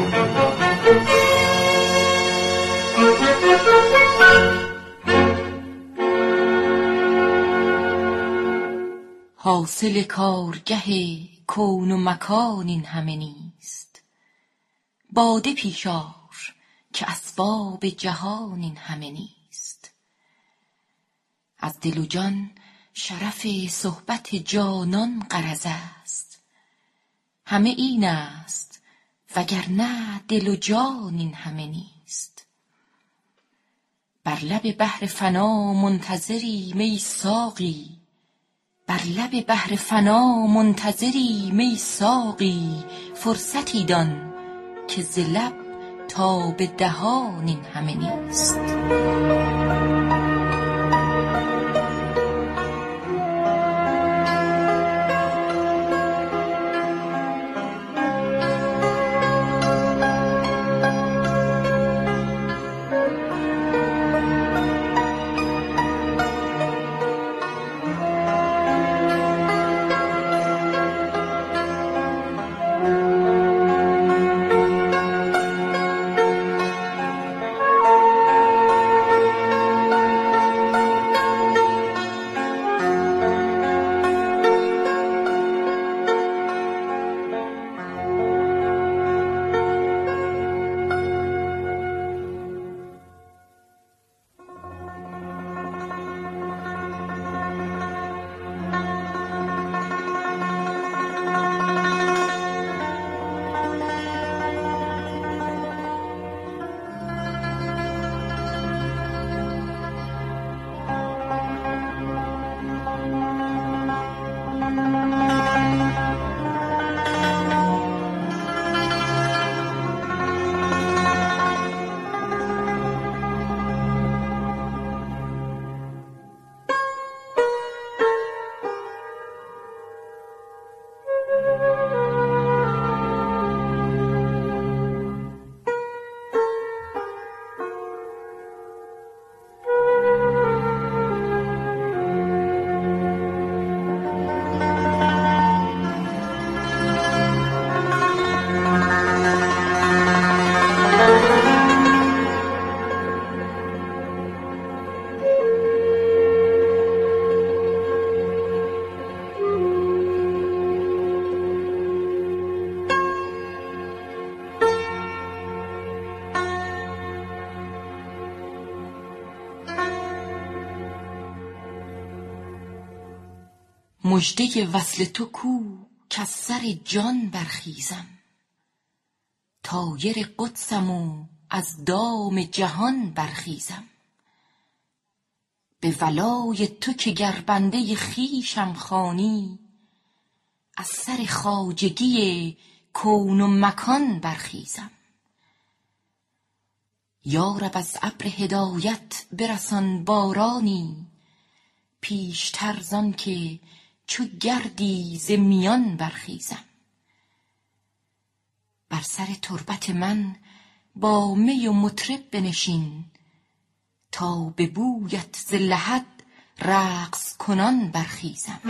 حاصل کارگه کون و مکان این همه نیست. باده پیش آر که اسباب جهان این همه نیست. از دل و جان شرف صحبت جانان غرض است. همه این است وگرنه دل و جان این همه نیست. بر لب بحر فنا منتظریم ای ساقی، بر لب بحر فنا منتظریم ای ساقی. فرصتی دان که ز لب تا به دهان این همه نیست. مژده وصل تو کو کز سر جان برخیزم. طایر قدسم و از دام جهان برخیزم. به ولای تو که گر بنده خویشم خوانی، از سر خواجگی کون و مکان برخیزم. یا رب از ابر هدایت برسان بارانی، پیشتر زان که چو گردی ز میان برخیزم. بر سر تربت من با می و مطرب بنشین، تا به بویت ز لحد رقص کنان برخیزم.